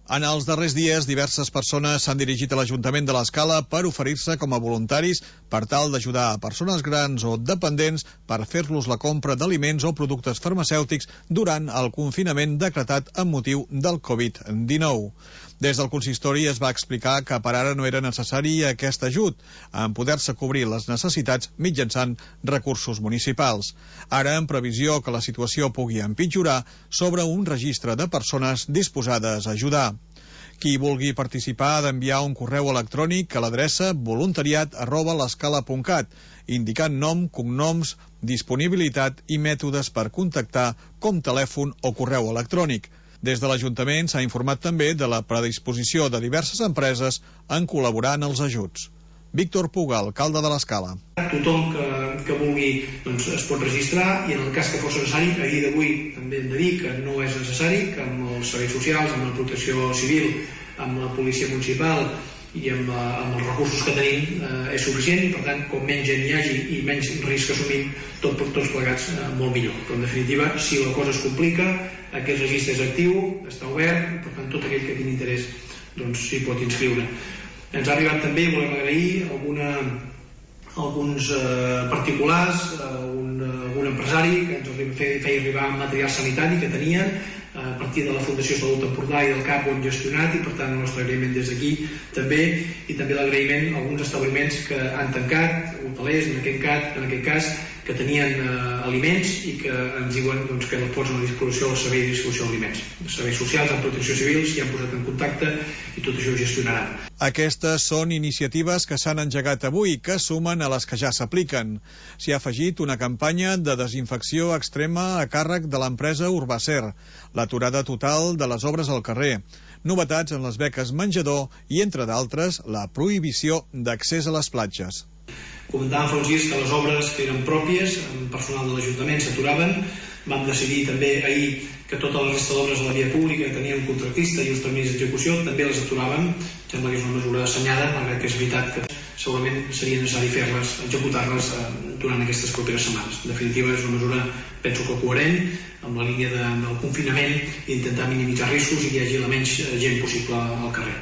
En els darrers dies, diverses persones s'han dirigit a l'Ajuntament de l'Escala per oferir-se com a voluntaris per tal d'ajudar a persones grans o dependents per fer-los la compra d'aliments o productes farmacèutics durant el confinament decretat amb motiu del Covid-19. Des del consistori es va explicar que per ara no era necessari aquest ajut, en poder-se cobrir les necessitats mitjançant recursos municipals. Ara, en previsió que la situació pugui empitjorar, s'obre un registre de persones disposades a ajudar. Qui vulgui participar ha d'enviar un correu electrònic a l'adreça voluntariat@l'escala.cat, indicant nom, cognoms, disponibilitat i mètodes per contactar, com telèfon o correu electrònic. Des de l'Ajuntament s'ha informat també de la predisposició de diverses empreses en col·laborar en els ajuts. Víctor Puga, alcalde de l'Escala. Tothom que vulgui es pot registrar i en el cas que fos necessari, a dia d'avui també hem de dir que no és necessari, que amb els serveis socials, amb la protecció civil, amb la policia municipal i amb els recursos que tenim és suficient i per tant com menys gent hi hagi i menys risc assumim tots plegats molt millor. Però en definitiva, si la cosa es complica, aquest registre és actiu, està obert, per tant tot aquell que tingui interès s'hi pot inscriure. Ens ha arribat també, volem agrair alguns particulars, algun empresari que ens feia arribar material sanitari que tenien a partir de la Fundació Salut Empordà i del CAP ho hem gestionat i per tant el nostre agraïment des d'aquí també, i també l'agraïment a alguns establiments que han tancat, hotelers en aquest cas, que tenien aliments i que ens diuen que els posen a disposició del servei de distribució d'aliments. Els serveis socials, amb protecció civil, s'hi han posat en contacte i tot això ho gestionaran. Aquestes són iniciatives que s'han engegat avui, que sumen a les que ja s'apliquen. S'hi ha afegit una campanya de desinfecció extrema a càrrec de l'empresa Urbacer, l'aturada total de les obres al carrer, novetats en les beques menjador i, entre d'altres, la prohibició d'accés a les platges. Comentàvem fa uns dies que les obres que eren pròpies, amb personal de l'Ajuntament, s'aturaven. Vam decidir també ahir que tota la resta d'obres a la via pública que tenien un contractista i uns terminis d'execució també les aturaven. Sembla que és una mesura assenyada, malgrat que és veritat que segurament seria necessari fer-les, executar-les durant aquestes properes setmanes. En definitiva, és una mesura, penso que coherent, amb la línia del confinament i intentar minimitzar riscos i que hi hagi la menys gent possible al carrer.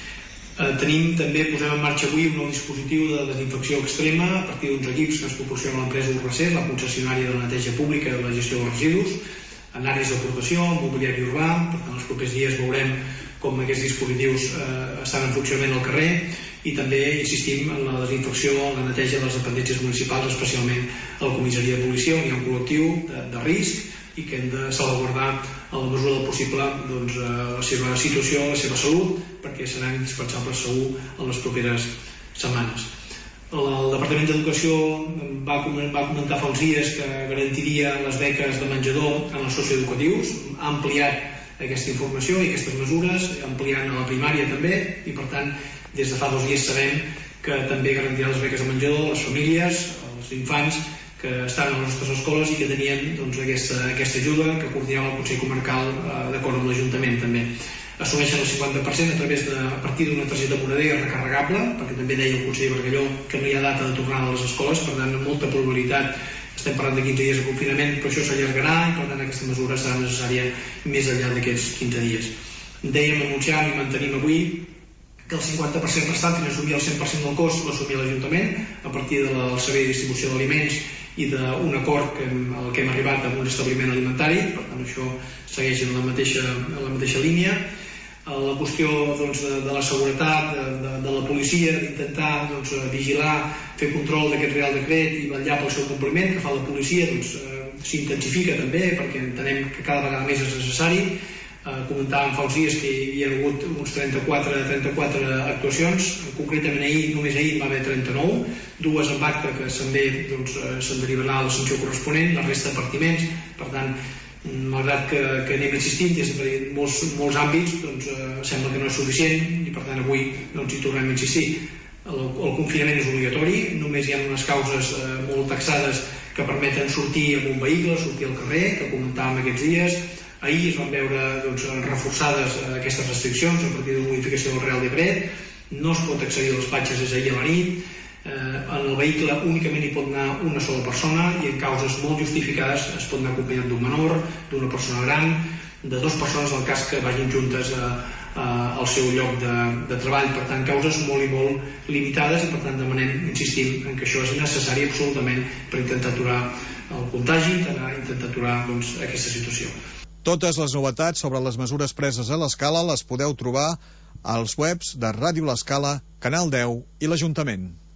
Tenim també, posem en marxa avui un nou dispositiu de desinfecció extrema a partir d'uns equips que ens proporciona l'empresa Urbacer, la concessionària de la neteja pública i de la gestió dels residus, en àrees d'aportació, en mobiliari urbà. Per tant, els propers dies veurem com aquests dispositius estan en funcionament al carrer i també insistim en la desinfecció, en la neteja de les dependències municipals, especialment a la comissaria de policia, on hi ha un col·lectiu de risc i que hem de salvaguardar a la mesura del possible la seva situació, la seva salut, perquè seran indispensables segur en les properes setmanes. El Departament d'Educació va comentar fa uns dies que garantiria les beques de menjador en els socioeducatius, ha ampliat aquesta informació i aquestes mesures, ampliant a la primària també, i per tant des de fa 2 dies sabem que també garantirà les beques de menjador a les famílies, als infants que estan a les nostres escoles i que tenien aquesta ajuda que coordinava el Consell Comarcal d'acord amb l'Ajuntament també. Assumeixen el 50% a partir d'una targeta monedera recarregable, perquè també deia el conseller Bargalló que no hi ha data de tornada a les escoles, per tant amb molta probabilitat estem parlant de 15 dies de confinament, però això s'allargarà i per tant aquesta mesura serà necessària més enllà d'aquests 15 dies. Dèiem, anunciàvem i mantenim avui que el 50% restant, que n'assumia el 100% del cost, l'assumia l'Ajuntament a partir del servei de distribució d'aliments i d'un acord al que hem arribat amb un establiment alimentari. Per tant, això segueix en la mateixa línia. La qüestió de la seguretat, de la policia, d'intentar vigilar, fer control d'aquest Real Decret i vetllar pel seu compliment que fa la policia, s'intensifica també perquè entenem que cada vegada més és necessari. Comentàvem fa uns dies que hi ha hagut uns 34 actuacions, concretament només ahir va haver 39, 2 amb acte que se'n derivarà la sanció corresponent, la resta de partiments. Per tant, malgrat que anem insistint des de molts àmbits, sembla que no és suficient i per tant avui hi tornem a insistir. El confinament és obligatori, només hi ha unes causes molt taxades que permeten sortir amb un vehicle, sortir al carrer, que comentàvem aquests dies. Ahir es van veure reforçades aquestes restriccions a partir de la modificació del Real Decret. No es pot accedir a les platges des d'ahir a la nit. En el vehicle únicament hi pot anar una sola persona i en causes molt justificades es pot anar acompanyat d'un menor, d'una persona gran, de 2 persones del cas que vagin juntes al seu lloc de treball. Per tant, causes molt i molt limitades i per tant demanem, insistim, en que això és necessari absolutament per intentar aturar el contagi, intentar aturar aquesta situació. Totes les novetats sobre les mesures preses a l'Escala les podeu trobar als webs de Ràdio L'Escala, Canal 10 i l'Ajuntament.